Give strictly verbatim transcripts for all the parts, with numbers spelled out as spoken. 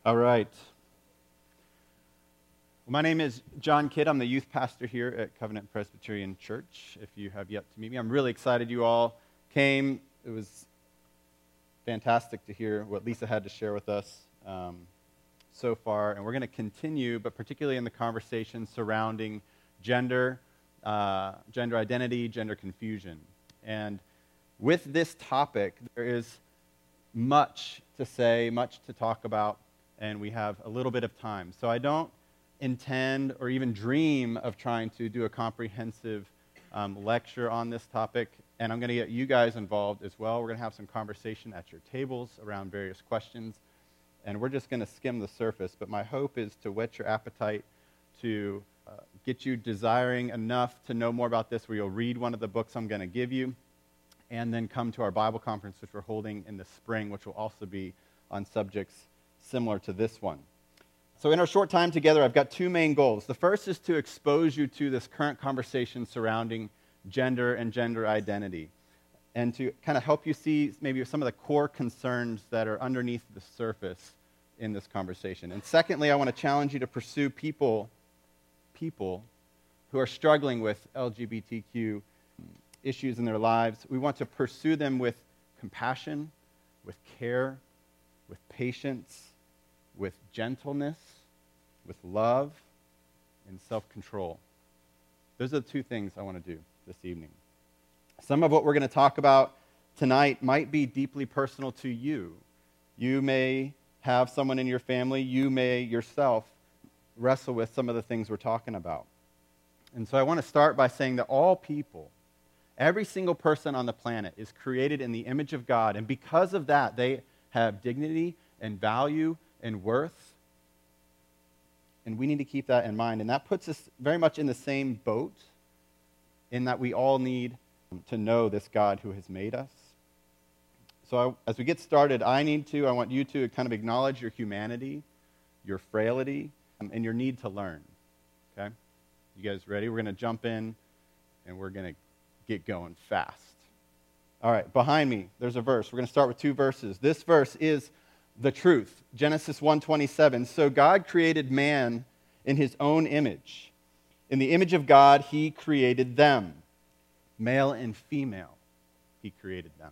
All right. Well, my name is John Kidd. I'm the youth pastor here at Covenant Presbyterian Church. If you have yet to meet me, I'm really excited you all came. It was fantastic to hear what Lisa had to share with us um, so far. And we're going to continue, but particularly in the conversation surrounding gender, uh, gender identity, gender confusion. And with this topic, there is much to say, much to talk about, and we have a little bit of time. So I don't intend or even dream of trying to do a comprehensive um, lecture on this topic, and I'm going to get you guys involved as well. We're going to have some conversation at your tables around various questions, and we're just going to skim the surface. But my hope is to whet your appetite, to uh, get you desiring enough to know more about this, where you'll read one of the books I'm going to give you, and then come to our Bible conference, which we're holding in the spring, which will also be on subjects similar to this one. So in our short time together, I've got two main goals. The first is to expose you to this current conversation surrounding gender and gender identity, and to kind of help you see maybe some of the core concerns that are underneath the surface in this conversation. And secondly, I want to challenge you to pursue people, people who are struggling with L G B T Q issues in their lives. We want to pursue them with compassion, with care, with patience, with gentleness, with love, and self-control. Those are the two things I want to do this evening. Some of what we're going to talk about tonight might be deeply personal to you. You may have someone in your family, you may yourself wrestle with some of the things we're talking about. And so I want to start by saying that all people, every single person on the planet is created in the image of God, and because of that, they have dignity and value and worth, and we need to keep that in mind. And that puts us very much in the same boat, in that we all need to know this God who has made us. So I, as we get started, I need to, I want you to kind of acknowledge your humanity, your frailty, and your need to learn. Okay? You guys ready? We're going to jump in, and we're going to get going fast. All right, behind me, there's a verse. We're going to start with two verses. This verse is the truth. Genesis one twenty-seven. So God created man in his own image. In the image of God, he created them. Male and female, he created them.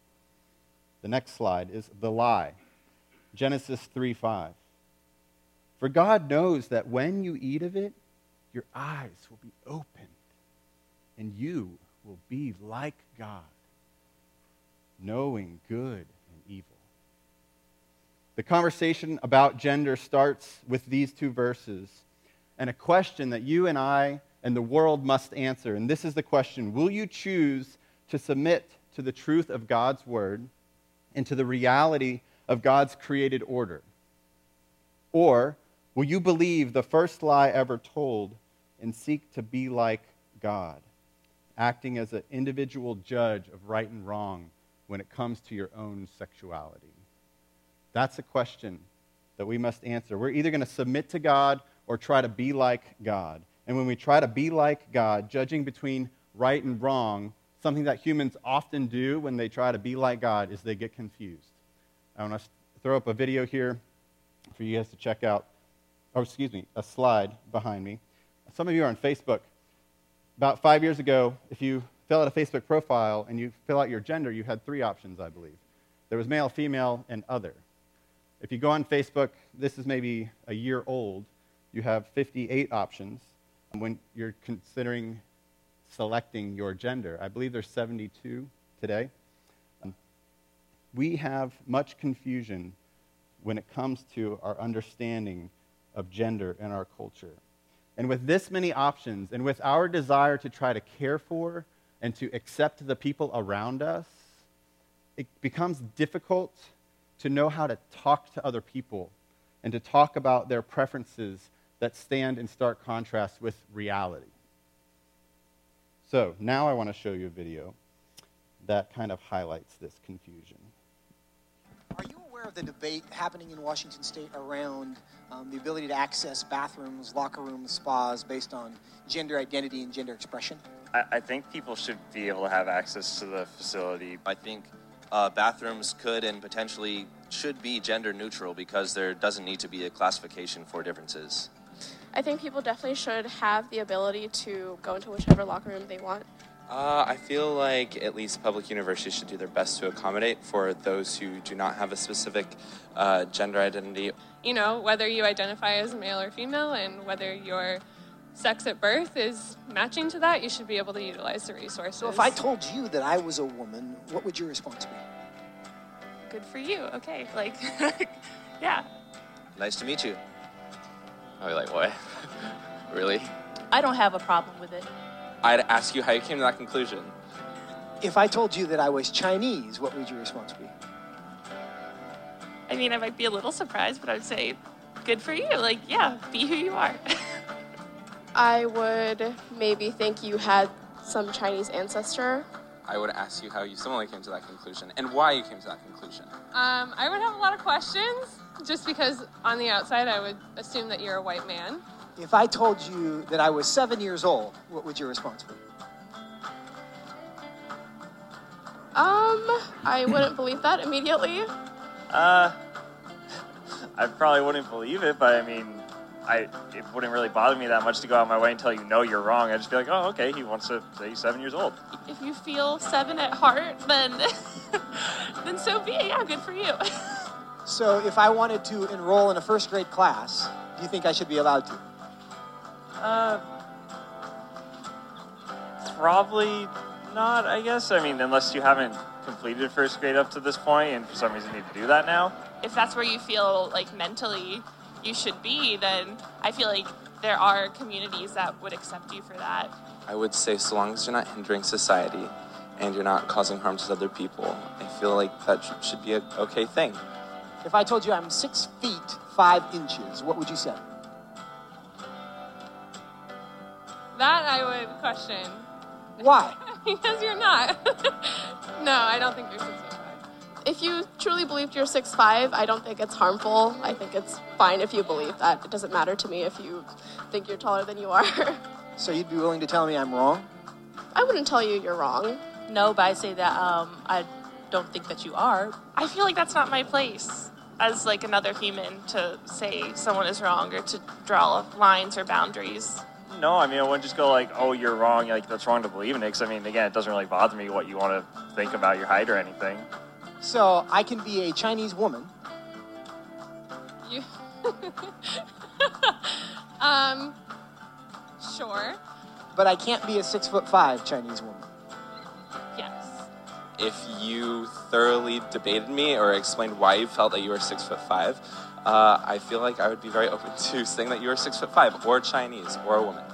The next slide is the lie. Genesis three five. For God knows that when you eat of it, your eyes will be opened, and you will be like God, knowing good and evil. The conversation about gender starts with these two verses and a question that you and I and the world must answer. And this is the question: will you choose to submit to the truth of God's word and to the reality of God's created order? Or will you believe the first lie ever told and seek to be like God, acting as an individual judge of right and wrong when it comes to your own sexuality? That's a question that we must answer. We're either going to submit to God or try to be like God. And when we try to be like God, judging between right and wrong, something that humans often do when they try to be like God is they get confused. I want to throw up a video here for you guys to check out, or excuse me, a slide behind me. Some of you are on Facebook. About five years ago, if you fill out a Facebook profile and you fill out your gender, you had three options, I believe. There was male, female, and other. If you go on Facebook, this is maybe a year old, you have fifty-eight options when you're considering selecting your gender. I believe there's seventy-two today. Um, we have much confusion when it comes to our understanding of gender in our culture. And with this many options, and with our desire to try to care for and to accept the people around us, it becomes difficult to know how to talk to other people and to talk about their preferences that stand in stark contrast with reality. So now I want to show you a video that kind of highlights this confusion. Are you aware of the debate happening in Washington State around um, the ability to access bathrooms, locker rooms, spas based on gender identity and gender expression? I, I think people should be able to have access to the facility. I think uh, bathrooms could and potentially should be gender neutral because there doesn't need to be a classification for differences. I think people definitely should have the ability to go into whichever locker room they want. Uh, I feel like at least public universities should do their best to accommodate for those who do not have a specific uh, gender identity. You know, whether you identify as male or female and whether your sex at birth is matching to that, you should be able to utilize the resources. So if I told you that I was a woman, what would your response be? Good for you. Okay, like, yeah. Nice to meet you. I'd be like, what? Really? I don't have a problem with it. I'd ask you how you came to that conclusion. If I told you that I was Chinese, what would your response be? I mean, I might be a little surprised, but I would say, good for you. Like, yeah, be who you are. I would maybe think you had some Chinese ancestor. I would ask you how you similarly came to that conclusion and why you came to that conclusion. Um, I would have a lot of questions, just because on the outside I would assume that you're a white man. If I told you that I was seven years old, what would your response be? Um, I wouldn't believe that immediately. Uh, I probably wouldn't believe it, but I mean, I it wouldn't really bother me that much to go out of my way and tell you, no, you're wrong. I'd just be like, oh, okay, he wants to say he's seven years old. If you feel seven at heart, then, then so be it. Yeah, good for you. So if I wanted to enroll in a first grade class, do you think I should be allowed to? Uh, probably not, I guess. I mean, unless you haven't completed first grade up to this point and for some reason need to do that now. If that's where you feel like mentally you should be, then I feel like there are communities that would accept you for that. I would say so long as you're not hindering society and you're not causing harm to other people, I feel like that sh- should be an okay thing. If I told you I'm six feet, five inches, what would you say? That I would question. Why? Because you're not. No, I don't think you're six foot five. If you truly believed you're six five, I don't think it's harmful. I think it's fine if you believe that. It doesn't matter to me if you think you're taller than you are. So you'd be willing to tell me I'm wrong? I wouldn't tell you you're wrong. No, but I say that um, I don't think that you are. I feel like that's not my place as like another human to say someone is wrong or to draw lines or boundaries. No, I mean, I wouldn't just go like, oh, you're wrong, like, that's wrong to believe in it. Because, I mean, again, it doesn't really bother me what you want to think about your height or anything. So I can be a Chinese woman. You... um, sure. But I can't be a six foot five Chinese woman. Yes. If you thoroughly debated me or explained why you felt that you were six foot five, uh, I feel like I would be very open to saying that you were six foot five or Chinese or a woman.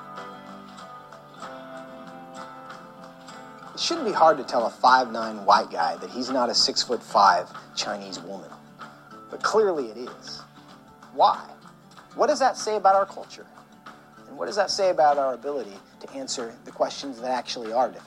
It shouldn't be hard to tell a five nine white guy that he's not a six foot five Chinese woman. But clearly it is. Why? What does that say about our culture? And what does that say about our ability to answer the questions that actually are difficult?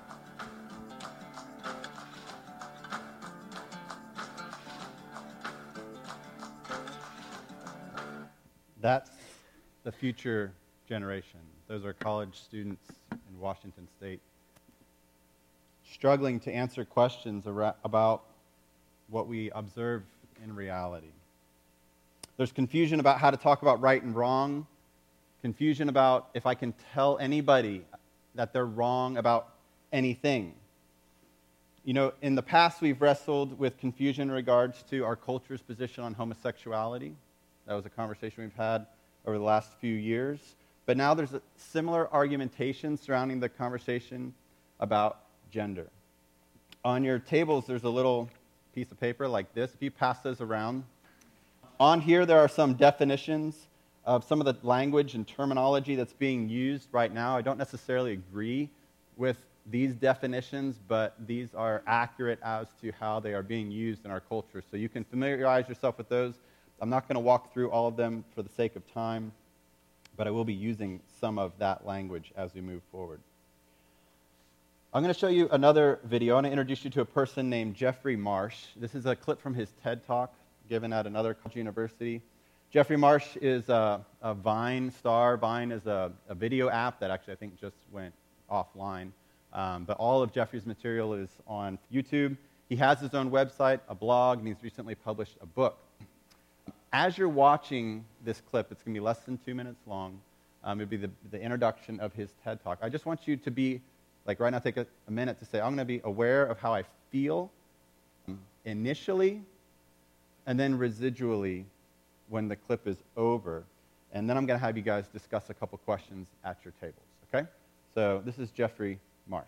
That's the future generation. Those are college students in Washington State struggling to answer questions ara- about what we observe in reality. There's confusion about how to talk about right and wrong, confusion about if I can tell anybody that they're wrong about anything. You know, in the past, we've wrestled with confusion in regards to our culture's position on homosexuality. That was a conversation we've had over the last few years. But now there's a similar argumentation surrounding the conversation about gender. On your tables, there's a little piece of paper like this. If you pass those around. On here, there are some definitions of some of the language and terminology that's being used right now. I don't necessarily agree with these definitions, but these are accurate as to how they are being used in our culture. So you can familiarize yourself with those. I'm not going to walk through all of them for the sake of time, but I will be using some of that language as we move forward. I'm going to show you another video. I want to introduce you to a person named Jeffrey Marsh. This is a clip from his TED Talk given at another college university. Jeffrey Marsh is a, a Vine star. Vine is a, a video app that actually I think just went offline. Um, but all of Jeffrey's material is on YouTube. He has his own website, a blog, and he's recently published a book. As you're watching this clip, it's going to be less than two minutes long. Um, it'll be the, the introduction of his TED Talk. I just want you to be, like right now, take a, a minute to say, I'm going to be aware of how I feel initially and then residually when the clip is over. And then I'm going to have you guys discuss a couple questions at your tables, okay? So this is Jeffrey Marsh.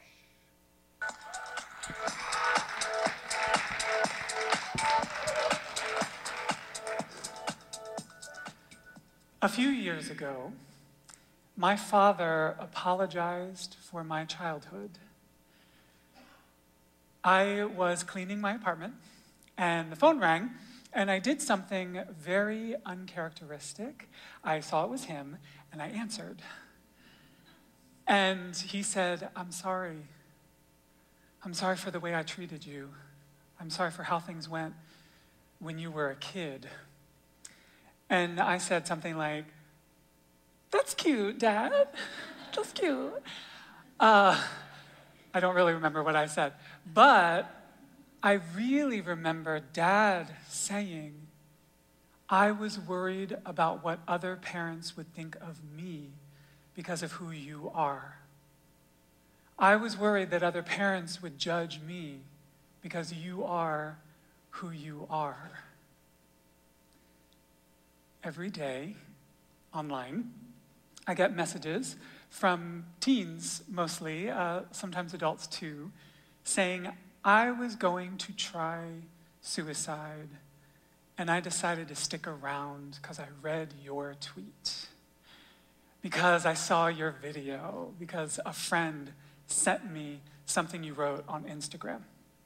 A few years ago, my father apologized for my childhood. I was cleaning my apartment, and the phone rang, and I did something very uncharacteristic. I saw it was him, and I answered. And he said, I'm sorry. I'm sorry for the way I treated you. I'm sorry for how things went when you were a kid. And I said something like, that's cute, Dad. That's cute. Uh, I don't really remember what I said. But I really remember Dad saying, I was worried about what other parents would think of me because of who you are. I was worried that other parents would judge me because you are who you are. Every day, online, I get messages from teens mostly, uh, sometimes adults too, saying, I was going to try suicide, and I decided to stick around because I read your tweet, because I saw your video, because a friend sent me something you wrote on Instagram.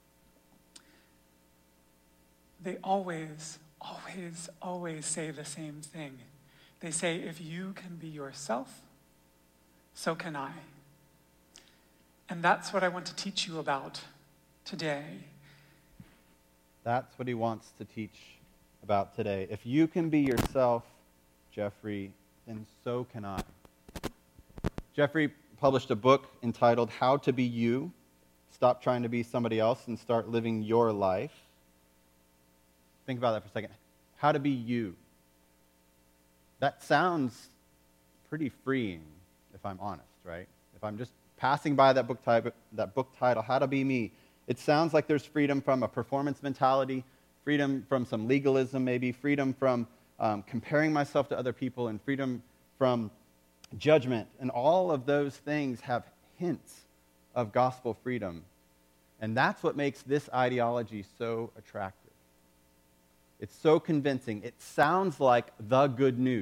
They always, always, always say the same thing. They say, if you can be yourself, so can I. And that's what I want to teach you about today. That's what he wants to teach about today. If you can be yourself, Jeffrey, then so can I. Jeffrey published a book entitled How to Be You. Stop trying to be somebody else and start living your life. Think about that for a second. How to be you. That sounds pretty freeing, if I'm honest, right? If I'm just passing by that book, type, that book title, How to Be Me, it sounds like there's freedom from a performance mentality, freedom from some legalism maybe, freedom from um, comparing myself to other people, and freedom from judgment. And all of those things have hints of gospel freedom. And that's what makes this ideology so attractive. It's so convincing. It sounds like the good news.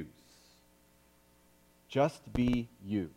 Just be you.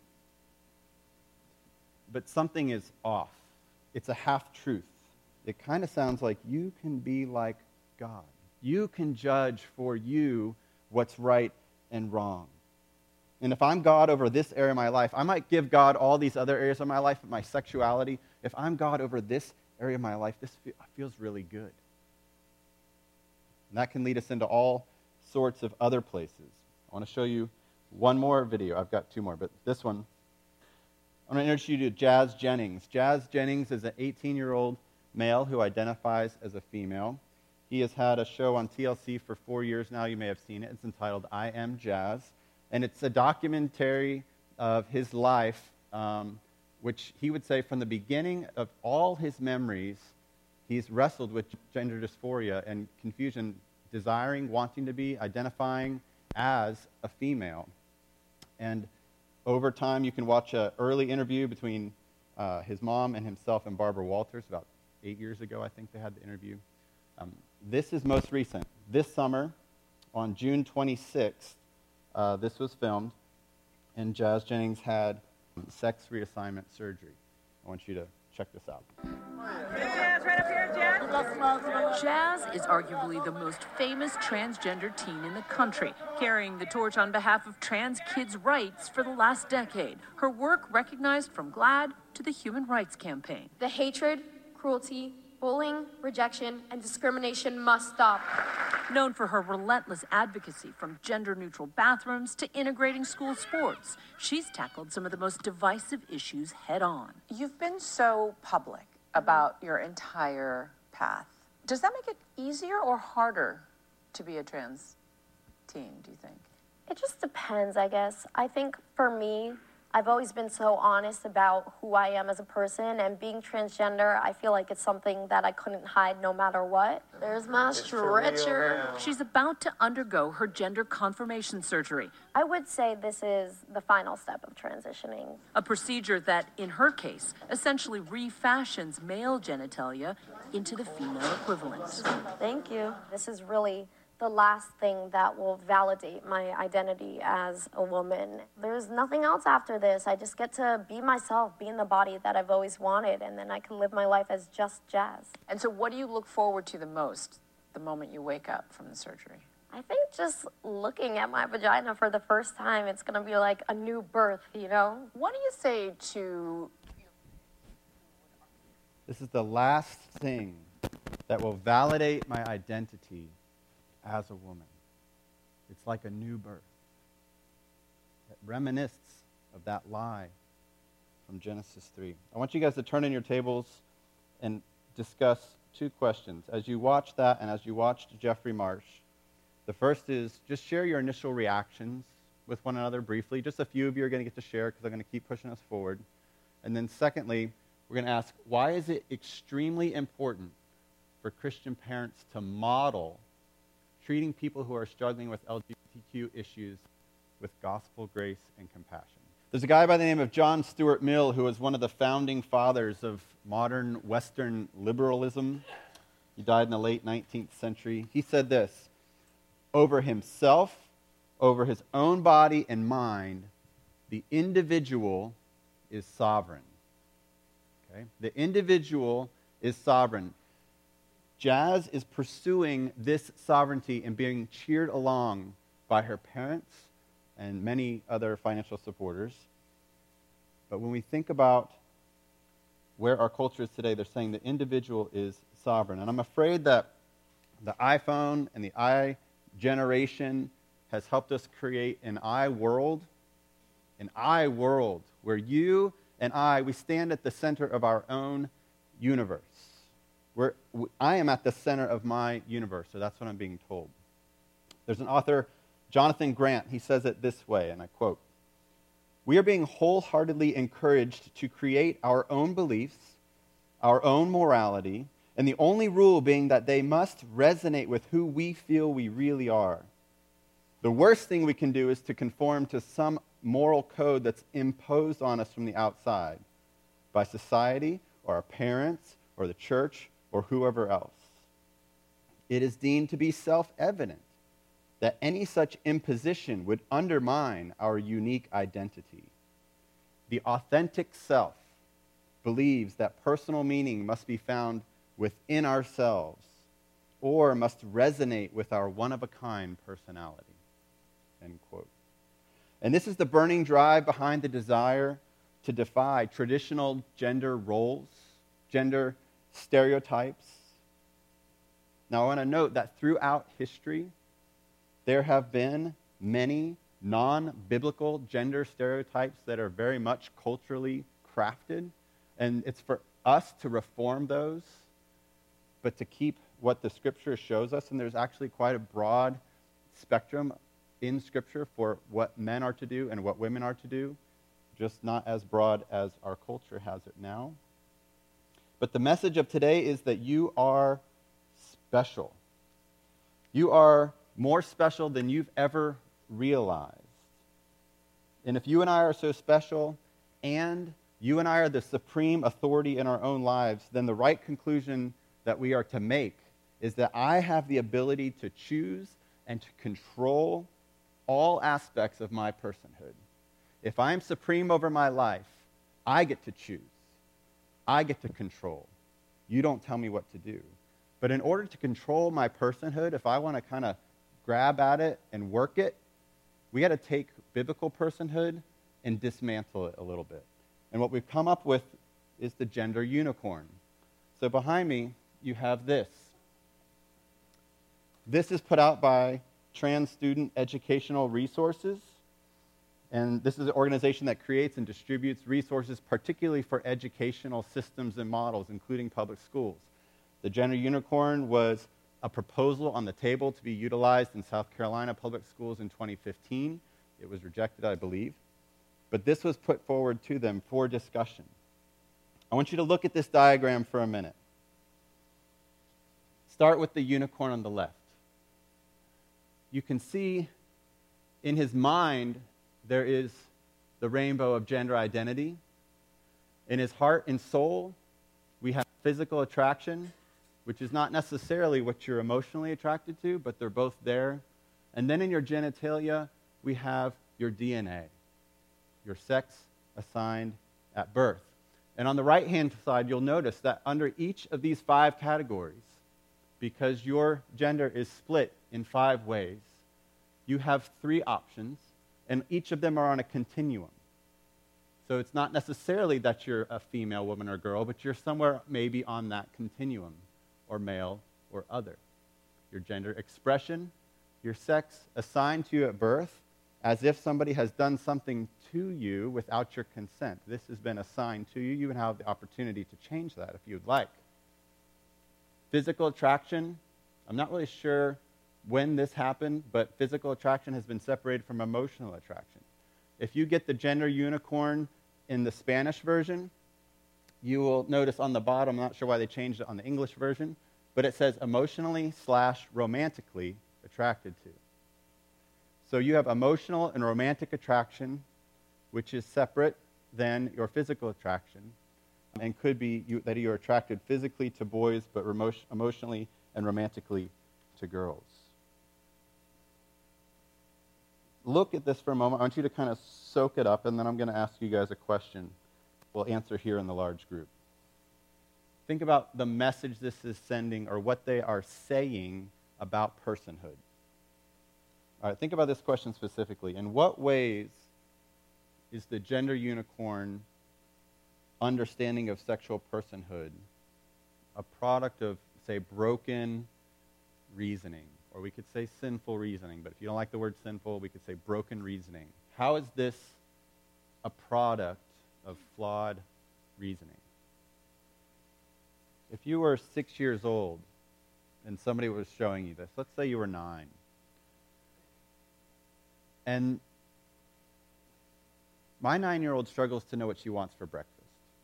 But something is off. It's a half-truth. It kind of sounds like you can be like God. You can judge for you what's right and wrong. And if I'm God over this area of my life, I might give God all these other areas of my life, my sexuality. If I'm God over this area of my life, this feels really good. And that can lead us into all sorts of other places. I want to show you one more video. I've got two more, but this one. I'm going to introduce you to Jazz Jennings. Jazz Jennings is an eighteen-year-old male who identifies as a female. He has had a show on T L C for four years now. You may have seen it. It's entitled I Am Jazz. And it's a documentary of his life, um, which he would say from the beginning of all his memories, he's wrestled with gender dysphoria and confusion, desiring, wanting to be, identifying as a female. And over time, you can watch an early interview between uh, his mom and himself and Barbara Walters. About eight years ago, I think they had the interview. Um, this is most recent. This summer, on June twenty-sixth, uh, this was filmed, and Jazz Jennings had sex reassignment surgery. I want you to check this out. Jazz, right up here, Jazz. Jazz is arguably the most famous transgender teen in the country, carrying the torch on behalf of trans kids' rights for the last decade. Her work recognized from GLAAD to the Human Rights Campaign. The hatred, cruelty, bullying, rejection, and discrimination must stop. Known for her relentless advocacy from gender-neutral bathrooms to integrating school sports, she's tackled some of the most divisive issues head-on. You've been so public about your entire path. Does that make it easier or harder to be a trans teen, do you think? It just depends, I guess. I think for me, I've always been so honest about who I am as a person, and being transgender, I feel like it's something that I couldn't hide no matter what. There's my stretcher. She's about to undergo her gender confirmation surgery, I would say this is the final step of transitioning. a procedure that, in her case, essentially refashions male genitalia into the female equivalent. Thank you. This is really the last thing that will validate my identity as a woman. There's nothing else after this. I just get to be myself, be in the body that I've always wanted, and then I can live my life as just Jazz. And so what do you look forward to the most the moment you wake up from the surgery? I think just looking at my vagina for the first time, it's gonna be like a new birth, you know? What do you say to... This is the last thing that will validate my identity as a woman. It's like a new birth. It reminisces of that lie from Genesis three. I want you guys to turn in your tables and discuss two questions. As you watch that and as you watched Jeffrey Marsh, the first is just share your initial reactions with one another briefly. Just a few of you are going to get to share because I'm going to keep pushing us forward. And then secondly, we're going to ask, why is it extremely important for Christian parents to model treating people who are struggling with L G B T Q issues with gospel grace and compassion? There's a guy by the name of John Stuart Mill who was one of the founding fathers of modern Western liberalism. He died in the late nineteenth century. He said this: over himself, over his own body and mind, the individual is sovereign. Okay? The individual is sovereign. Jazz is pursuing this sovereignty and being cheered along by her parents and many other financial supporters. But when we think about where our culture is today, they're saying the individual is sovereign. And I'm afraid that the iPhone and the i generation has helped us create an I world, an I world where you and I, we stand at the center of our own universe. Where I am at the center of my universe, so that's what I'm being told. There's an author, Jonathan Grant, he says it this way, and I quote, "We are being wholeheartedly encouraged to create our own beliefs, our own morality, and the only rule being that they must resonate with who we feel we really are. The worst thing we can do is to conform to some moral code that's imposed on us from the outside by society or our parents or the church or whoever else. It is deemed to be self-evident that any such imposition would undermine our unique identity. The authentic self believes that personal meaning must be found within ourselves or must resonate with our one-of-a-kind personality." End quote. And this is the burning drive behind the desire to defy traditional gender roles, gender stereotypes. Now, I want to note that throughout history, there have been many non-biblical gender stereotypes that are very much culturally crafted, and it's for us to reform those, but to keep what the Scripture shows us, and there's actually quite a broad spectrum in Scripture for what men are to do and what women are to do, just not as broad as our culture has it now. But the message of today is that you are special. You are more special than you've ever realized. And if you and I are so special, and you and I are the supreme authority in our own lives, then the right conclusion that we are to make is that I have the ability to choose and to control all aspects of my personhood. If I'm supreme over my life, I get to choose. I get to control. You don't tell me what to do. But in order to control my personhood, if I want to kind of grab at it and work it, we got to take biblical personhood and dismantle it a little bit. And what we've come up with is the gender unicorn. So behind me, you have this. This is put out by Trans Student Educational Resources. And this is an organization that creates and distributes resources, particularly for educational systems and models, including public schools. The gender unicorn was a proposal on the table to be utilized in South Carolina public schools in twenty fifteen. It was rejected, I believe. But this was put forward to them for discussion. I want you to look at this diagram for a minute. Start with the unicorn on the left. You can see in his mind there is the rainbow of gender identity. In his heart and soul, we have physical attraction, which is not necessarily what you're emotionally attracted to, but they're both there. And then in your genitalia, we have your D N A, your sex assigned at birth. And on the right-hand side, you'll notice that under each of these five categories, because your gender is split in five ways, you have three options, and each of them are on a continuum. So it's not necessarily that you're a female, woman, or girl, but you're somewhere maybe on that continuum, or male or other. Your gender expression, your sex assigned to you at birth, as if somebody has done something to you without your consent. This has been assigned to you. You would have the opportunity to change that if you'd like. Physical attraction, I'm not really sure when this happened, but physical attraction has been separated from emotional attraction. If you get the gender unicorn in the Spanish version, you will notice on the bottom, I'm not sure why they changed it on the English version, but it says emotionally slash romantically attracted to. So you have emotional and romantic attraction, which is separate than your physical attraction, and could be you, that you're attracted physically to boys, but remo- emotionally and romantically to girls. Look at this for a moment. I want you to kind of soak it up, and then I'm going to ask you guys a question we'll answer here in the large group. Think about the message this is sending, or what they are saying about personhood. All right, think about this question specifically. In what ways is the gender unicorn understanding of sexual personhood a product of, say, broken reasoning? Or we could say sinful reasoning, but if you don't like the word sinful, we could say broken reasoning. How is this a product of flawed reasoning? If you were six years old and somebody was showing you this, let's say you were nine, and my nine-year-old struggles to know what she wants for breakfast.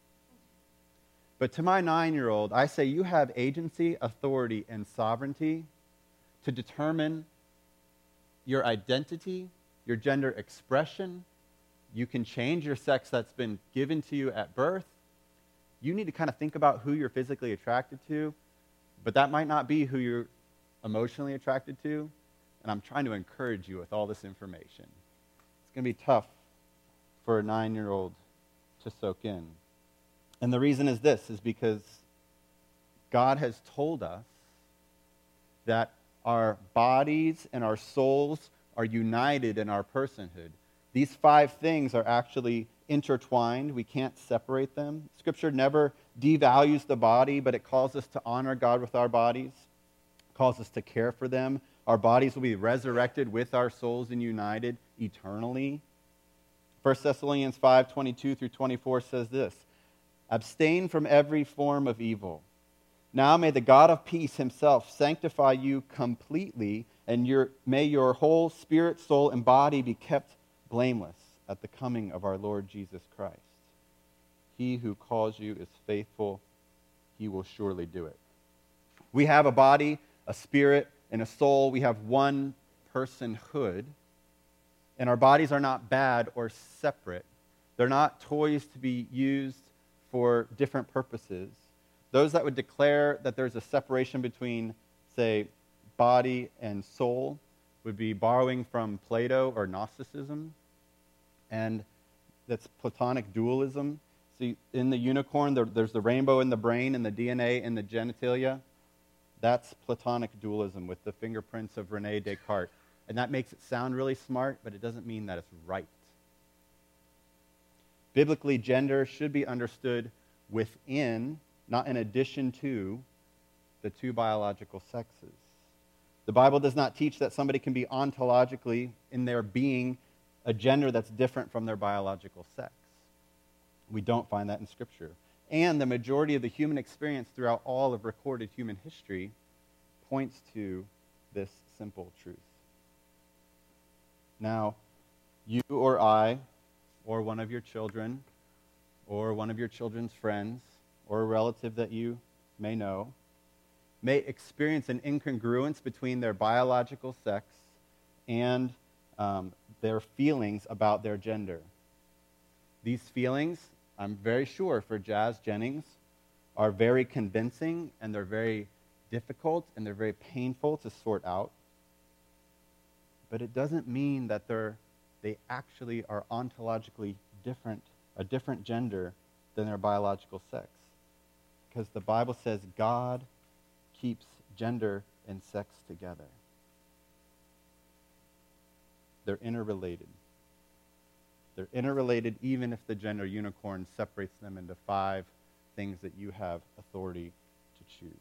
But to my nine-year-old, I say you have agency, authority, and sovereignty to determine your identity, your gender expression. You can change your sex that's been given to you at birth. You need to kind of think about who you're physically attracted to, but that might not be who you're emotionally attracted to. And I'm trying to encourage you with all this information. It's going to be tough for a nine-year-old to soak in. And the reason is this, is because God has told us that our bodies and our souls are united in our personhood. These five things are actually intertwined. We can't separate them. Scripture never devalues the body, but it calls us to honor God with our bodies. It calls us to care for them. Our bodies will be resurrected with our souls and united eternally. First Thessalonians five, twenty-two through twenty-four says this, abstain from every form of evil. Now may the God of peace himself sanctify you completely, and your, may your whole spirit, soul, and body be kept blameless at the coming of our Lord Jesus Christ. He who calls you is faithful. He will surely do it. We have a body, a spirit, and a soul. We have one personhood. And our bodies are not bad or separate. They're not toys to be used for different purposes. Those that would declare that there's a separation between, say, body and soul would be borrowing from Plato or Gnosticism. And that's Platonic dualism. See, in the unicorn, there, there's the rainbow in the brain and the D N A in the genitalia. That's Platonic dualism with the fingerprints of René Descartes. And that makes it sound really smart, but it doesn't mean that it's right. Biblically, gender should be understood within, not in addition to, the two biological sexes. The Bible does not teach that somebody can be ontologically, in their being, a gender that's different from their biological sex. We don't find that in Scripture. and the majority of the human experience throughout all of recorded human history points to this simple truth. Now, you or I, or one of your children, or one of your children's friends, or a relative that you may know, may experience an incongruence between their biological sex and um, their feelings about their gender. These feelings, I'm very sure for Jazz Jennings, are very convincing, and they're very difficult, and they're very painful to sort out. But it doesn't mean that they're, they actually are ontologically different, a different gender than their biological sex. Because the Bible says God keeps gender and sex together. They're interrelated. They're interrelated even if the gender unicorn separates them into five things that you have authority to choose.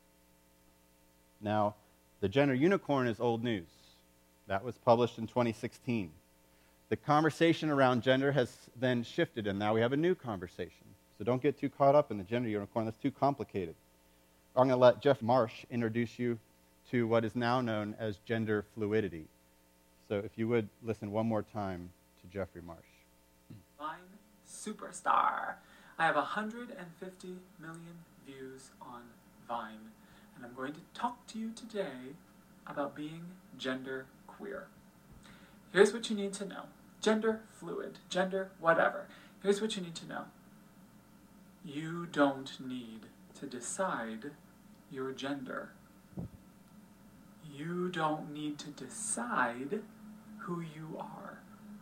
Now, the gender unicorn is old news. That was published in twenty sixteen. The conversation around gender has then shifted, and now we have a new conversation. So don't get too caught up in the gender unicorn. That's too complicated. I'm going to let Jeff Marsh introduce you to what is now known as gender fluidity. So if you would listen one more time to Jeffrey Marsh. Vine superstar. I have one hundred fifty million views on Vine, and I'm going to talk to you today about being gender queer. Here's what you need to know. Gender fluid, gender whatever. Here's what you need to know. You don't need to decide your gender. You don't need to decide who you are.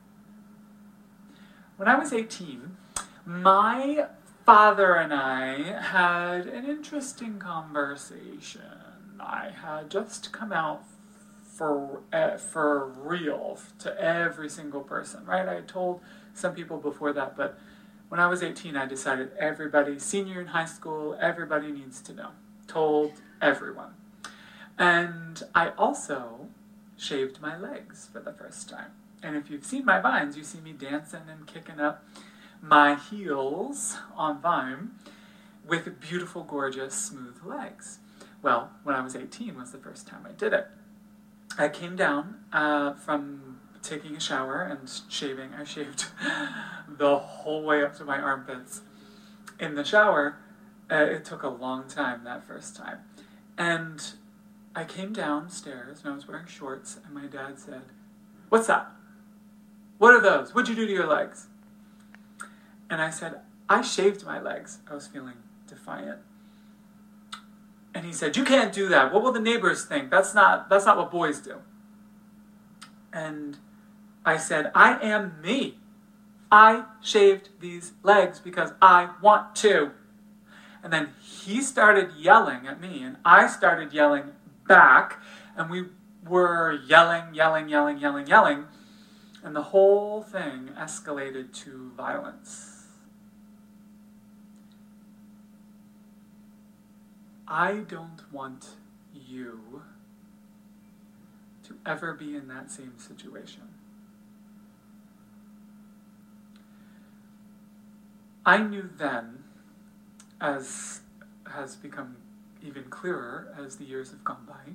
When I was eighteen, my father and I had an interesting conversation. I had just come out for uh, for real to every single person, right? I had told some people before that, but when I was eighteen, I decided everybody, senior in high school, everybody needs to know. Told everyone. And I also shaved my legs for the first time. And if you've seen my Vines, you see me dancing and kicking up my heels on Vine with beautiful, gorgeous, smooth legs. Well, when I was eighteen was the first time I did it. I came down uh, from taking a shower and shaving. I shaved the whole way up to my armpits in the shower. Uh, it took a long time that first time. And I came downstairs and I was wearing shorts, and my dad said, "What's that? What are those? What'd you do to your legs?" And I said, "I shaved my legs." I was feeling defiant. And he said, "You can't do that. What will the neighbors think? That's not, that's not what boys do." And I said, "I am me. I shaved these legs because I want to." And then he started yelling at me, and I started yelling back, and we were yelling, yelling, yelling, yelling, yelling, and the whole thing escalated to violence. I don't want you to ever be in that same situation. I knew then, as has become even clearer as the years have gone by,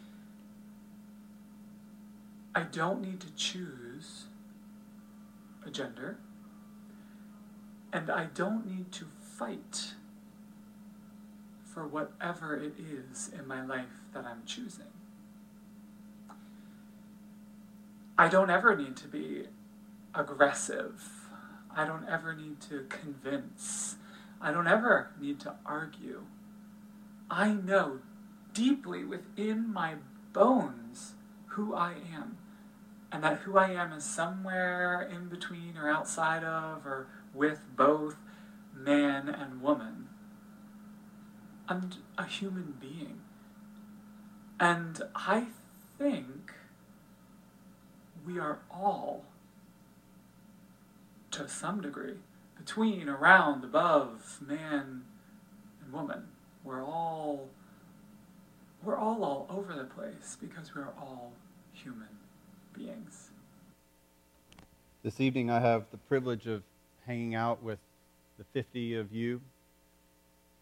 I don't need to choose a gender, and I don't need to fight for whatever it is in my life that I'm choosing. I don't ever need to be aggressive. I don't ever need to convince. I don't ever need to argue. I know deeply within my bones who I am, and that who I am is somewhere in between or outside of or with both man and woman. I'm a human being. And I think we are all, to some degree, between, around, above, man and woman. We're all, we're all all over the place because we're all human beings. This evening I have the privilege of hanging out with the fifty of you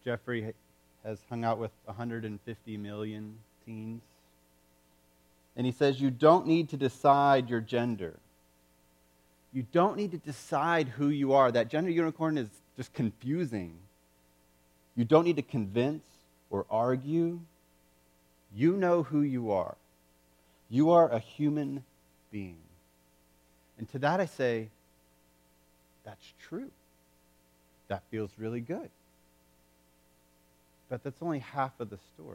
Jeffrey has hung out with one hundred fifty million teens. And he says, you don't need to decide your gender. You don't need to decide who you are. That gender unicorn is just confusing. You don't need to convince or argue. You know who you are. You are a human being. And to that I say, that's true. That feels really good. But that's only half of the story.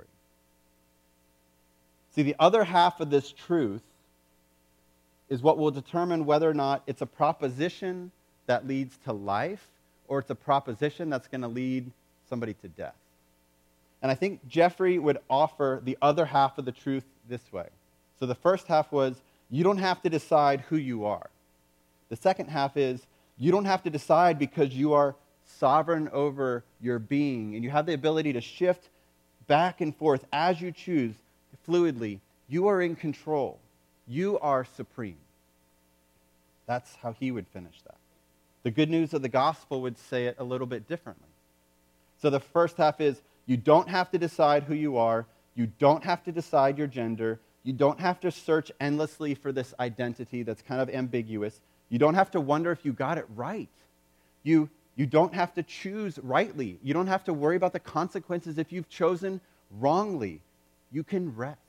See, the other half of this truth is what will determine whether or not it's a proposition that leads to life or it's a proposition that's going to lead somebody to death. And I think Jeffrey would offer the other half of the truth this way. So the first half was, you don't have to decide who you are. The second half is, you don't have to decide because you are sovereign over your being and you have the ability to shift back and forth as you choose fluidly. You are in control. You are supreme. That's how he would finish that. The good news of the gospel would say it a little bit differently. So the first half is, you don't have to decide who you are. You don't have to decide your gender. You don't have to search endlessly for this identity that's kind of ambiguous. You don't have to wonder if you got it right. You, you don't have to choose rightly. You don't have to worry about the consequences if you've chosen wrongly. You can rest.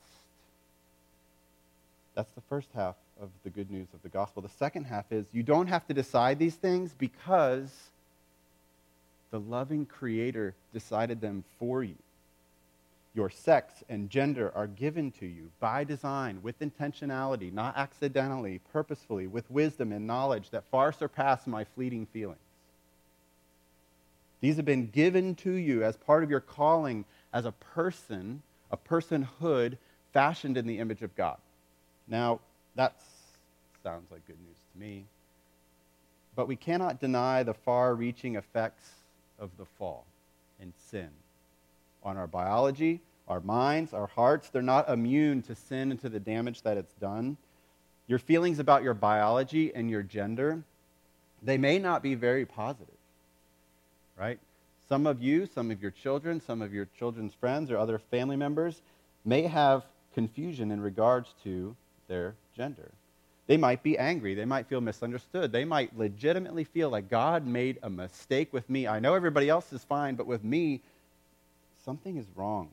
That's the first half of the good news of the gospel. The second half is, you don't have to decide these things because the loving Creator decided them for you. Your sex and gender are given to you by design, with intentionality, not accidentally, purposefully, with wisdom and knowledge that far surpass my fleeting feelings. These have been given to you as part of your calling as a person, a personhood fashioned in the image of God. Now, that sounds like good news to me. But we cannot deny the far-reaching effects of the fall and sin on our biology, our minds, our hearts. They're not immune to sin and to the damage that it's done. Your feelings about your biology and your gender, they may not be very positive, right? Some of you, some of your children, some of your children's friends or other family members may have confusion in regards to their gender. They might be angry. They might feel misunderstood. They might legitimately feel like God made a mistake with me. I know everybody else is fine, but with me, something is wrong.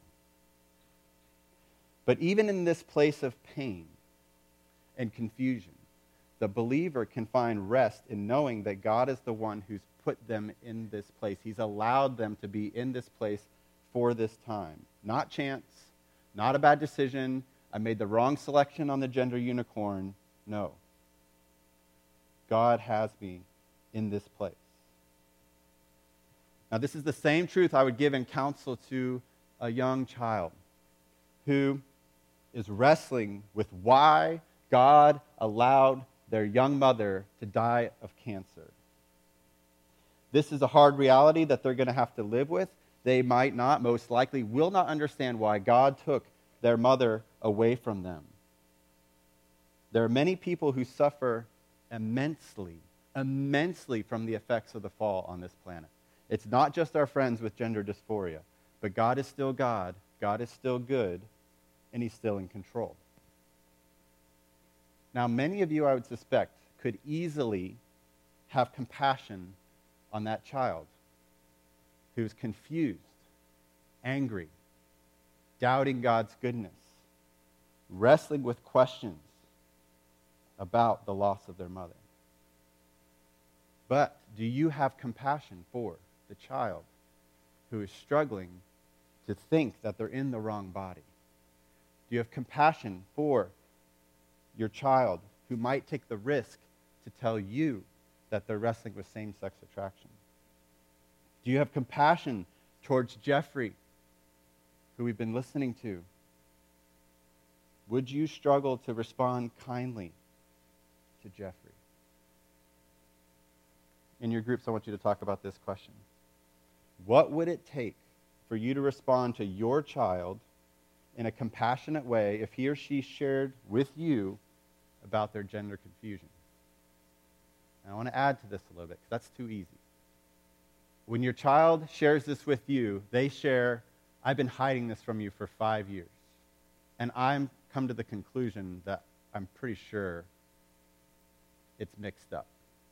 But even in this place of pain and confusion, the believer can find rest in knowing that God is the one who's put them in this place. He's allowed them to be in this place for this time. Not chance, not a bad decision. I made the wrong selection on the gender unicorn. No. God has me in this place. Now, this is the same truth I would give in counsel to a young child who is wrestling with why God allowed their young mother to die of cancer. This is a hard reality that they're going to have to live with. They might not, most likely, will not understand why God took their mother away from them. There are many people who suffer immensely, immensely from the effects of the fall on this planet. It's not just our friends with gender dysphoria, but God is still God, God is still good, and He's still in control. Now, many of you, I would suspect, could easily have compassion on that child who's confused, angry, doubting God's goodness, wrestling with questions about the loss of their mother. But do you have compassion for the child who is struggling to think that they're in the wrong body? Do you have compassion for your child who might take the risk to tell you that they're wrestling with same-sex attraction? Do you have compassion towards Jeffrey, who we've been listening to? Would you struggle to respond kindly to Jeffrey? In your groups, I want you to talk about this question. What would it take for you to respond to your child in a compassionate way if he or she shared with you about their gender confusion? And I want to add to this a little bit, because that's too easy. When your child shares this with you, they share, I've been hiding this from you for five years. And I'm come to the conclusion that I'm pretty sure it's mixed up.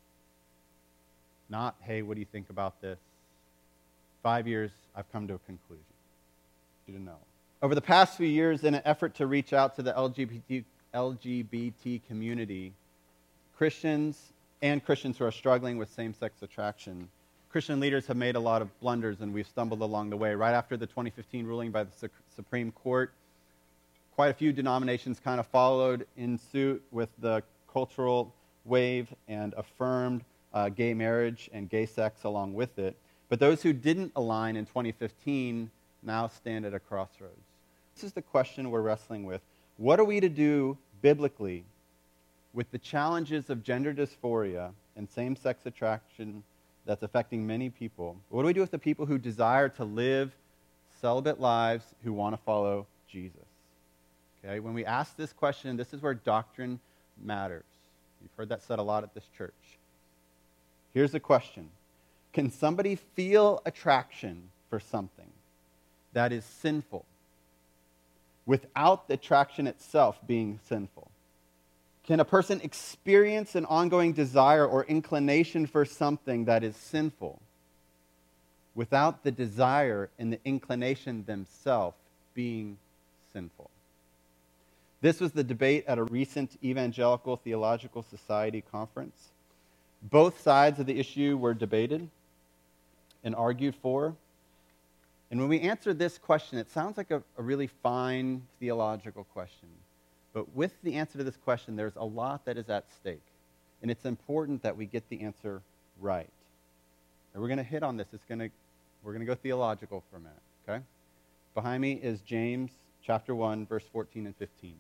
Not, hey, what do you think about this? Five years, I've come to a conclusion. You to know. Over the past few years, in an effort to reach out to the L G B T, L G B T community, Christians and Christians who are struggling with same-sex attraction, Christian leaders have made a lot of blunders, and we've stumbled along the way. Right after the twenty fifteen ruling by the Su- Supreme Court, quite a few denominations kind of followed in suit with the cultural wave and affirmed uh, gay marriage and gay sex along with it. But those who didn't align in twenty fifteen now stand at a crossroads. This is the question we're wrestling with. What are we to do biblically with the challenges of gender dysphoria and same-sex attraction that's affecting many people? What do we do with the people who desire to live celibate lives, who want to follow Jesus? Okay, when we ask this question, this is where doctrine matters. You've heard that said a lot at this church. Here's the question. Can somebody feel attraction for something that is sinful without the attraction itself being sinful? Can a person experience an ongoing desire or inclination for something that is sinful without the desire and the inclination themselves being sinful? This was the debate at a recent Evangelical Theological Society conference. Both sides of the issue were debated and argued for. And when we answer this question, it sounds like a, a really fine theological question. But with the answer to this question, there's a lot that is at stake. And it's important that we get the answer right. And we're going to hit on this. It's going to, we're going to go theological for a minute, okay? Behind me is James chapter one, verse fourteen and fifteen.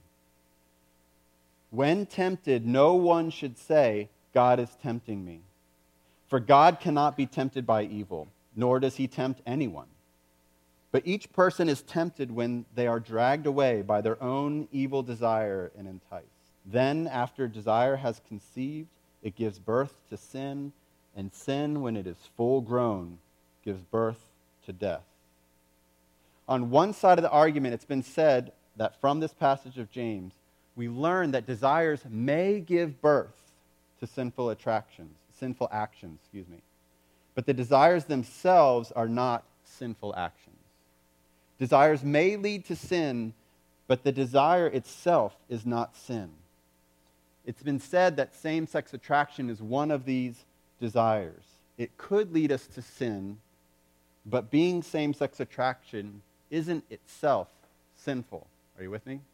When tempted, no one should say, God is tempting me. For God cannot be tempted by evil, nor does he tempt anyone. But each person is tempted when they are dragged away by their own evil desire and enticed. Then, after desire has conceived, it gives birth to sin, and sin, when it is full grown, gives birth to death. On one side of the argument, it's been said that from this passage of James, we learn that desires may give birth to sinful attractions, sinful actions, excuse me. But the desires themselves are not sinful actions. Desires may lead to sin, but the desire itself is not sin. It's been said that same-sex attraction is one of these desires. It could lead us to sin, but being same-sex attraction isn't itself sinful. Are you with me?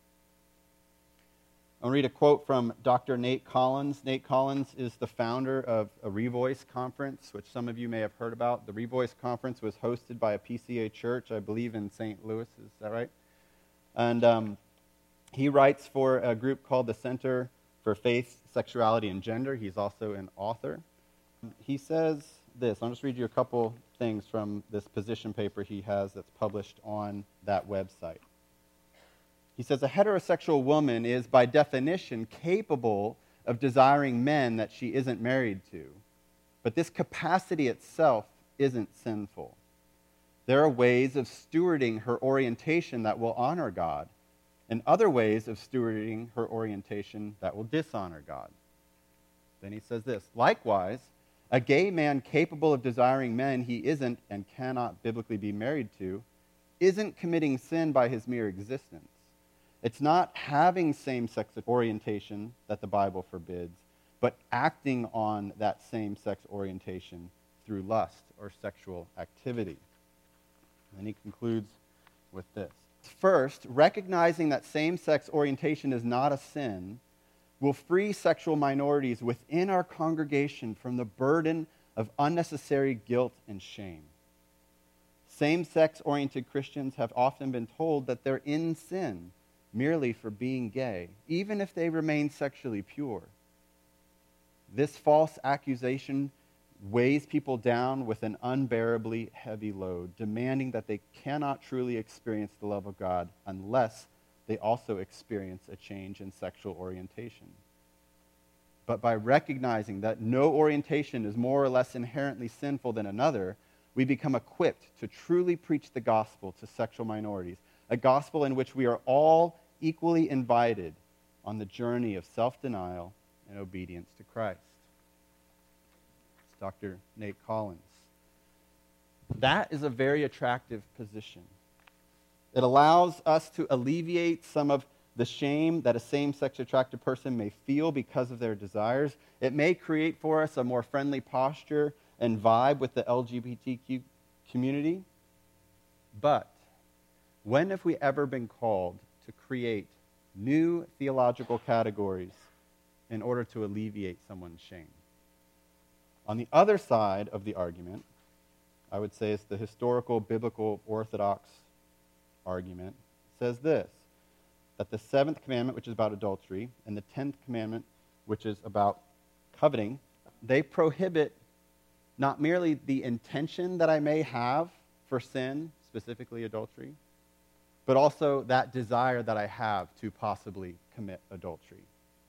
I'll read a quote from Doctor Nate Collins. Nate Collins is the founder of a Revoice conference, which some of you may have heard about. The Revoice conference was hosted by a P C A church, I believe, in Saint Louis. Is that right? And um, he writes for a group called the Center for Faith, Sexuality, and Gender. He's also an author. He says this. I'll just read you a couple things from this position paper he has that's published on that website. He says, a heterosexual woman is, by definition, capable of desiring men that she isn't married to. But this capacity itself isn't sinful. There are ways of stewarding her orientation that will honor God, and other ways of stewarding her orientation that will dishonor God. Then he says this, likewise, a gay man capable of desiring men he isn't and cannot biblically be married to isn't committing sin by his mere existence. It's not having same-sex orientation that the Bible forbids, but acting on that same-sex orientation through lust or sexual activity. And he concludes with this. First, recognizing that same-sex orientation is not a sin will free sexual minorities within our congregation from the burden of unnecessary guilt and shame. Same-sex oriented Christians have often been told that they're in sin merely for being gay, even if they remain sexually pure. This false accusation weighs people down with an unbearably heavy load, demanding that they cannot truly experience the love of God unless they also experience a change in sexual orientation. But by recognizing that no orientation is more or less inherently sinful than another, we become equipped to truly preach the gospel to sexual minorities, a gospel in which we are all equally invited on the journey of self-denial and obedience to Christ. It's Doctor Nate Collins. That is a very attractive position. It allows us to alleviate some of the shame that a same-sex attracted person may feel because of their desires. It may create for us a more friendly posture and vibe with the L G B T Q community. But when have we ever been called to create new theological categories in order to alleviate someone's shame? On the other side of the argument, I would say it's the historical, biblical, orthodox argument, says this, that the seventh commandment, which is about adultery, and the tenth commandment, which is about coveting, they prohibit not merely the intention that I may have for sin, specifically adultery, but also that desire that I have to possibly commit adultery.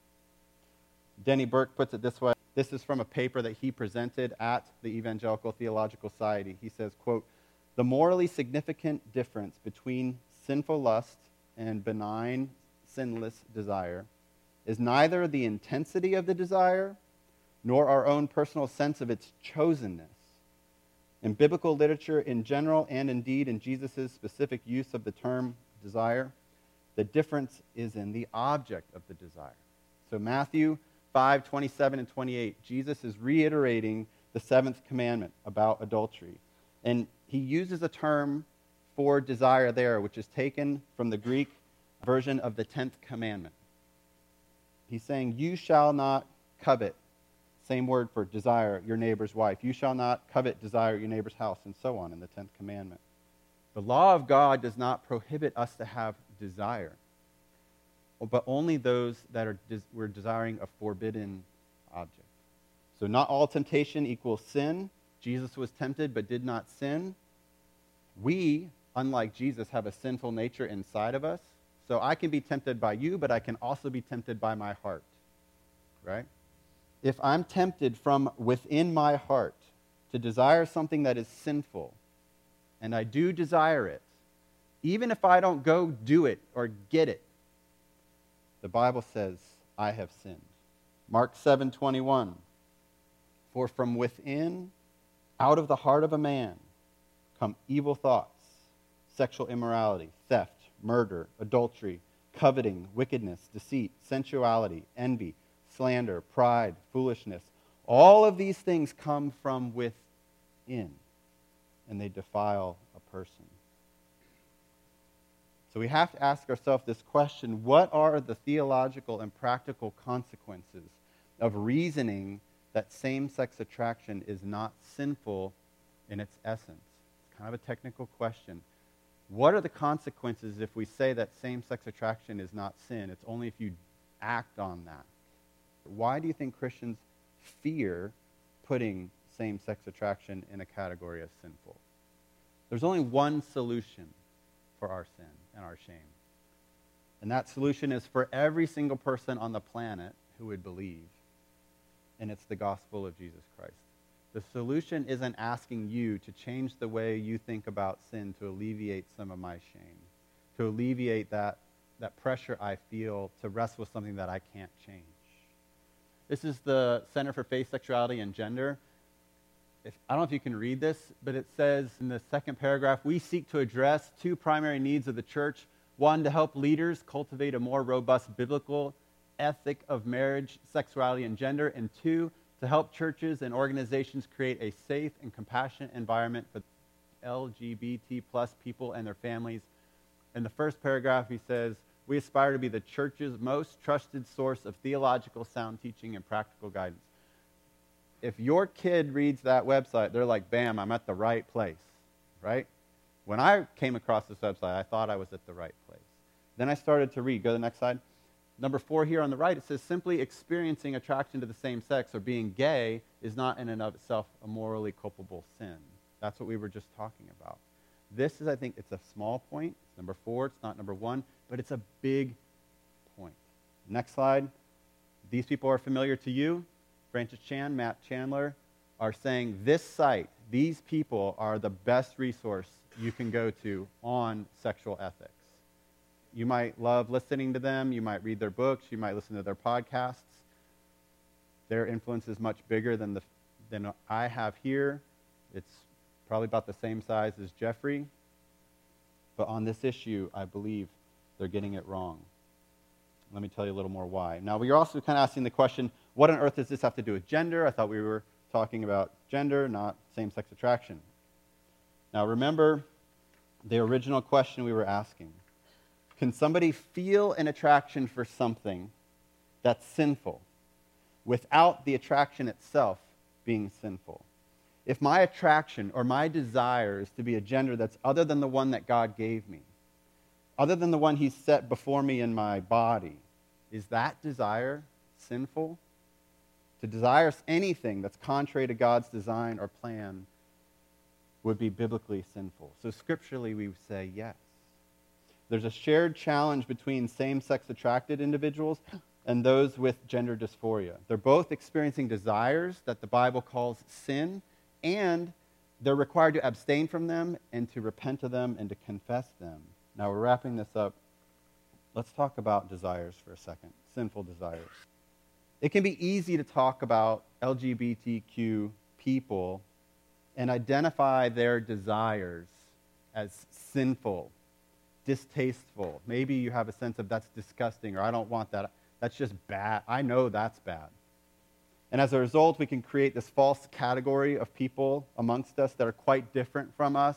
Denny Burke puts it this way. This is from a paper that he presented at the Evangelical Theological Society. He says, quote, "The morally significant difference between sinful lust and benign, sinless desire is neither the intensity of the desire nor our own personal sense of its chosenness. In biblical literature in general, and indeed in Jesus' specific use of the term desire, the difference is in the object of the desire." So Matthew five, twenty-seven and twenty-eight, Jesus is reiterating the seventh commandment about adultery. And he uses a term for desire there, which is taken from the Greek version of the tenth commandment. He's saying, you shall not covet, same word for desire, your neighbor's wife. You shall not covet, desire your neighbor's house, and so on in the tenth commandment. The law of God does not prohibit us to have desire, but only those that are des- we're desiring a forbidden object. So not all temptation equals sin. Jesus was tempted but did not sin. We, unlike Jesus, have a sinful nature inside of us. So I can be tempted by you, but I can also be tempted by my heart, right? If I'm tempted from within my heart to desire something that is sinful, and I do desire it, even if I don't go do it or get it, the Bible says, I have sinned. Mark seven twenty-one, for from within, out of the heart of a man, come evil thoughts, sexual immorality, theft, murder, adultery, coveting, wickedness, deceit, sensuality, envy, slander, pride, foolishness. All of these things come from within, and they defile a person. So we have to ask ourselves this question: what are the theological and practical consequences of reasoning that same-sex attraction is not sinful in its essence? It's kind of a technical question. What are the consequences if we say that same-sex attraction is not sin? It's only if you act on that. Why do you think Christians fear putting same-sex attraction in a category as sinful? There's only one solution for our sin and our shame. And that solution is for every single person on the planet who would believe. And it's the gospel of Jesus Christ. The solution isn't asking you to change the way you think about sin to alleviate some of my shame, to alleviate that, that pressure I feel to wrestle with something that I can't change. This is the Center for Faith, Sexuality, and Gender. If, I don't know if you can read this, but it says in the second paragraph, we seek to address two primary needs of the church. One, to help leaders cultivate a more robust biblical ethic of marriage, sexuality, and gender. And two, to help churches and organizations create a safe and compassionate environment for L G B T plus people and their families. In the first paragraph, he says, we aspire to be the church's most trusted source of theological sound teaching and practical guidance. If your kid reads that website, they're like, bam, I'm at the right place, right? When I came across this website, I thought I was at the right place. Then I started to read. Go to the next slide. Number four here on the right, it says, simply experiencing attraction to the same sex or being gay is not in and of itself a morally culpable sin. That's what we were just talking about. This is, I think, it's a small point. It's number four. It's not number one, but it's a big point. Next slide. These people are familiar to you. Francis Chan, Matt Chandler, are saying this site, these people are the best resource you can go to on sexual ethics. You might love listening to them. You might read their books. You might listen to their podcasts. Their influence is much bigger than the than I have here. It's probably about the same size as Jeffrey. But on this issue, I believe they're getting it wrong. Let me tell you a little more why. Now, we're also kind of asking the question, what on earth does this have to do with gender? I thought we were talking about gender, not same-sex attraction. Now, remember the original question we were asking. Can somebody feel an attraction for something that's sinful without the attraction itself being sinful? If my attraction or my desire is to be a gender that's other than the one that God gave me, other than the one He set before me in my body, is that desire sinful? To desire anything that's contrary to God's design or plan would be biblically sinful. So scripturally, we would say yes. There's a shared challenge between same-sex attracted individuals and those with gender dysphoria. They're both experiencing desires that the Bible calls sin, and they're required to abstain from them and to repent of them and to confess them. Now, we're wrapping this up. Let's talk about desires for a second, sinful desires. It can be easy to talk about L G B T Q people and identify their desires as sinful, distasteful. Maybe you have a sense of that's disgusting, or I don't want that. That's just bad. I know that's bad. And as a result, we can create this false category of people amongst us that are quite different from us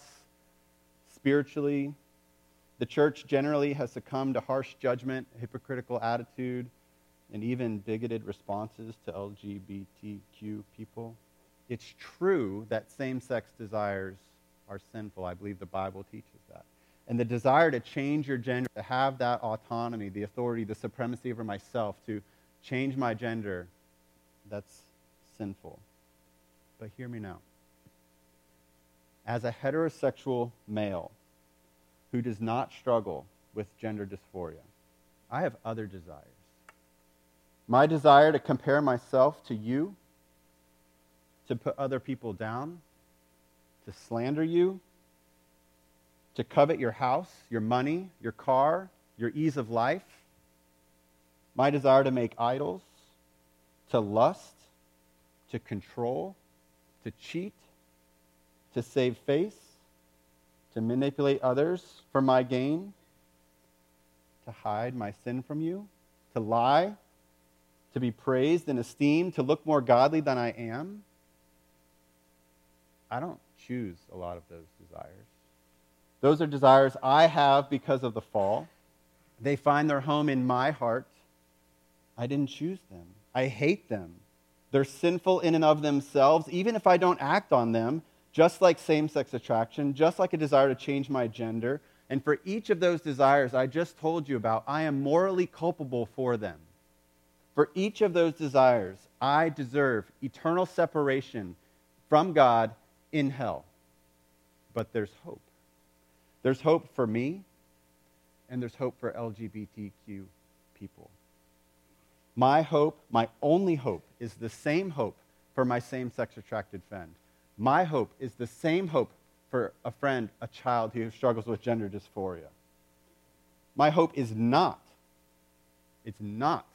spiritually. The church generally has succumbed to harsh judgment, hypocritical attitude, and even bigoted responses to L G B T Q people. It's true that same-sex desires are sinful. I believe the Bible teaches that. And the desire to change your gender, to have that autonomy, the authority, the supremacy over myself, to change my gender, that's sinful. But hear me now. As a heterosexual male who does not struggle with gender dysphoria, I have other desires. My desire to compare myself to you, to put other people down, to slander you, to covet your house, your money, your car, your ease of life. My desire to make idols, to lust, to control, to cheat, to save face, to manipulate others for my gain, to hide my sin from you, to lie, to be praised and esteemed, to look more godly than I am. I don't choose a lot of those desires. Those are desires I have because of the fall. They find their home in my heart. I didn't choose them. I hate them. They're sinful in and of themselves, even if I don't act on them, just like same-sex attraction, just like a desire to change my gender. And for each of those desires I just told you about, I am morally culpable for them. For each of those desires, I deserve eternal separation from God in hell. But there's hope. There's hope for me, and there's hope for L G B T Q people. My hope, my only hope, is the same hope for my same-sex attracted friend. My hope is the same hope for a friend, a child who struggles with gender dysphoria. My hope is not, it's not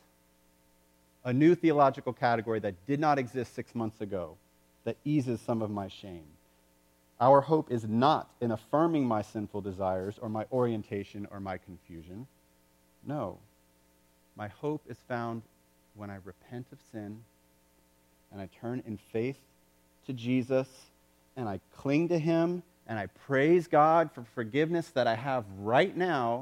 a new theological category that did not exist six months ago that eases some of my shame. Our hope is not in affirming my sinful desires or my orientation or my confusion. No. My hope is found when I repent of sin and I turn in faith to Jesus and I cling to Him and I praise God for forgiveness that I have right now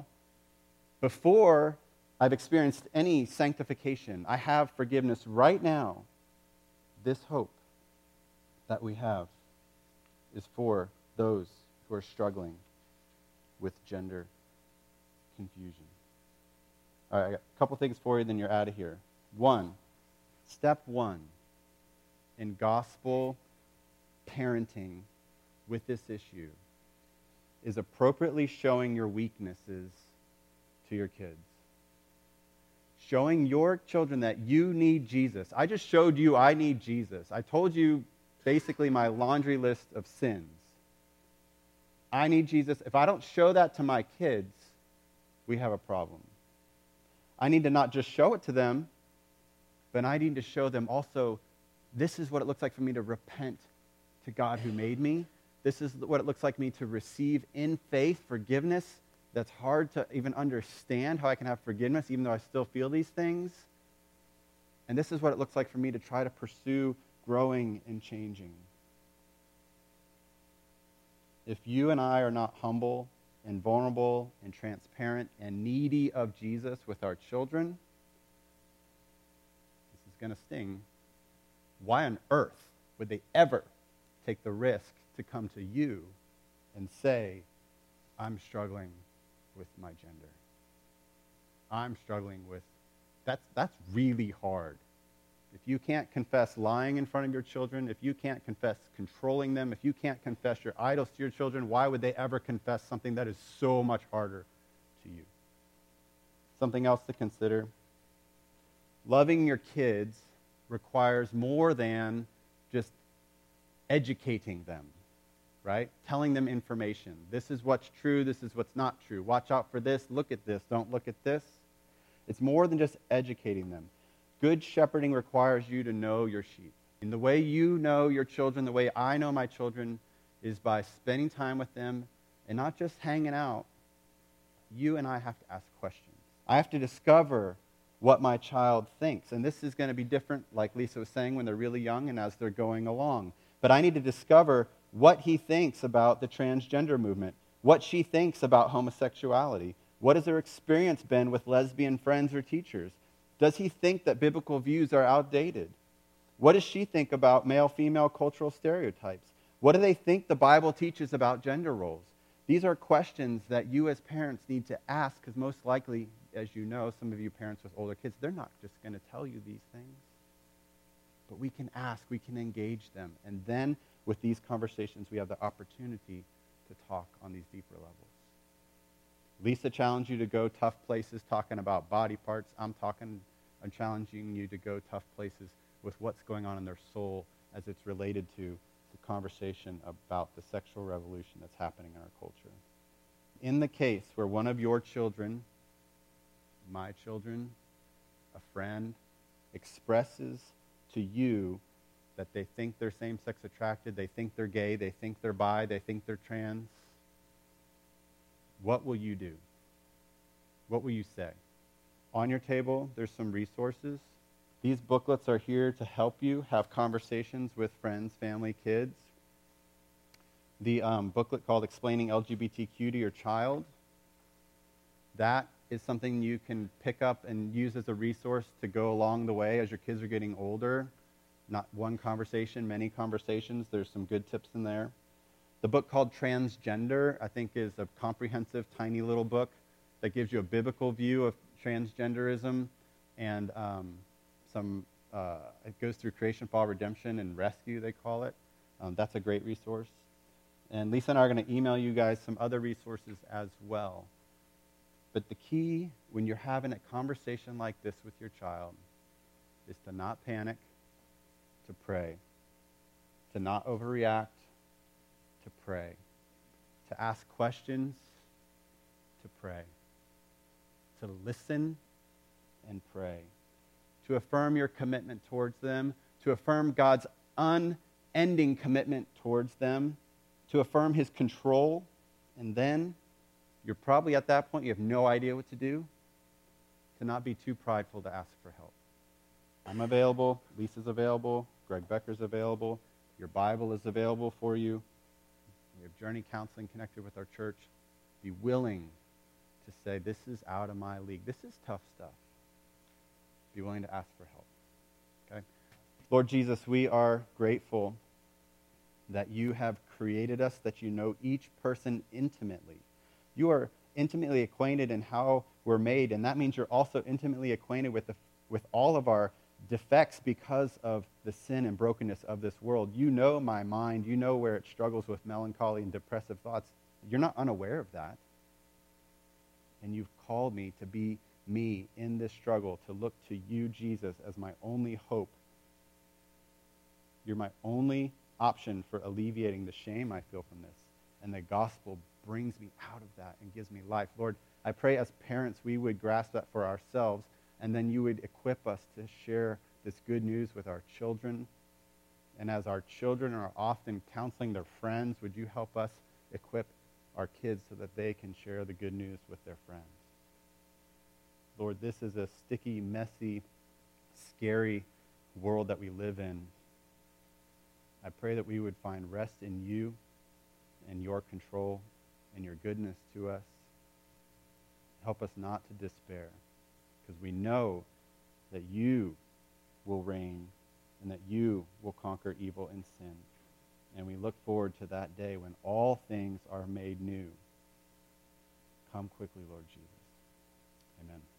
before I've experienced any sanctification. I have forgiveness right now. This hope that we have is for those who are struggling with gender confusion. All right, I got a couple things for you, then you're out of here. One, step one in gospel parenting with this issue is appropriately showing your weaknesses to your kids. Showing your children that you need Jesus. I just showed you I need Jesus. I told you basically my laundry list of sins. I need Jesus. If I don't show that to my kids, we have a problem. I need to not just show it to them, but I need to show them also, this is what it looks like for me to repent to God who made me. This is what it looks like me to receive in faith forgiveness. That's hard to even understand how I can have forgiveness even though I still feel these things. And this is what it looks like for me to try to pursue growing and changing. If you and I are not humble and vulnerable and transparent and needy of Jesus with our children, this is going to sting. Why on earth would they ever take the risk to come to you and say, I'm struggling with my gender? I'm struggling with, that's, that's really hard. If you can't confess lying in front of your children, if you can't confess controlling them, if you can't confess your idols to your children, why would they ever confess something that is so much harder to you? Something else to consider. Loving your kids requires more than just educating them, right? Telling them information. This is what's true, this is what's not true. Watch out for this, look at this, don't look at this. It's more than just educating them. Good shepherding requires you to know your sheep. And the way you know your children, the way I know my children, is by spending time with them and not just hanging out. You and I have to ask questions. I have to discover what my child thinks. And this is going to be different, like Lisa was saying, when they're really young and as they're going along. But I need to discover what he thinks about the transgender movement, what she thinks about homosexuality. What has her experience been with lesbian friends or teachers? Does he think that biblical views are outdated? What does she think about male-female cultural stereotypes? What do they think the Bible teaches about gender roles? These are questions that you as parents need to ask, because most likely, as you know, some of you parents with older kids, they're not just going to tell you these things. But we can ask, we can engage them. And then with these conversations, we have the opportunity to talk on these deeper levels. Lisa challenged you to go tough places talking about body parts. I'm talking, I'm challenging you to go tough places with what's going on in their soul as it's related to the conversation about the sexual revolution that's happening in our culture. In the case where one of your children, my children, a friend, expresses to you that they think they're same-sex attracted, they think they're gay, they think they're bi, they think they're trans, what will you do? What will you say? On your table, there's some resources. These booklets are here to help you have conversations with friends, family, kids. The um, booklet called Explaining L G B T Q to Your Child, that is something you can pick up and use as a resource to go along the way as your kids are getting older. Not one conversation, many conversations. There's some good tips in there. The book called Transgender, I think, is a comprehensive, tiny little book that gives you a biblical view of transgenderism, and um, some, uh, it goes through creation, fall, redemption, and rescue, they call it. Um, that's a great resource. And Lisa and I are going to email you guys some other resources as well. But the key when you're having a conversation like this with your child is to not panic, to pray, to not overreact, to pray, to ask questions, to pray, to listen and pray, to affirm your commitment towards them, to affirm God's unending commitment towards them, to affirm his control, and then you're probably at that point, you have no idea what to do, to not be too prideful to ask for help. I'm available, Lisa's available, Greg Becker's available, your Bible is available for you. We have Journey Counseling connected with our church. Be willing to say, this is out of my league. This is tough stuff. Be willing to ask for help. Okay? Lord Jesus, we are grateful that you have created us, that you know each person intimately. You are intimately acquainted in how we're made, and that means you're also intimately acquainted with the, with all of our defects because of the sin and brokenness of this world. You know my mind. You know where it struggles with melancholy and depressive thoughts. You're not unaware of that. And you've called me to be me in this struggle, to look to you, Jesus, as my only hope. You're my only option for alleviating the shame I feel from this. And the gospel brings me out of that and gives me life. Lord, I pray as parents we would grasp that for ourselves, and then you would equip us to share this good news with our children. And as our children are often counseling their friends, would you help us equip our kids so that they can share the good news with their friends? Lord, this is a sticky, messy, scary world that we live in. I pray that we would find rest in you and your control and your goodness to us. Help us not to despair, because we know that you will reign and that you will conquer evil and sin. And we look forward to that day when all things are made new. Come quickly, Lord Jesus. Amen.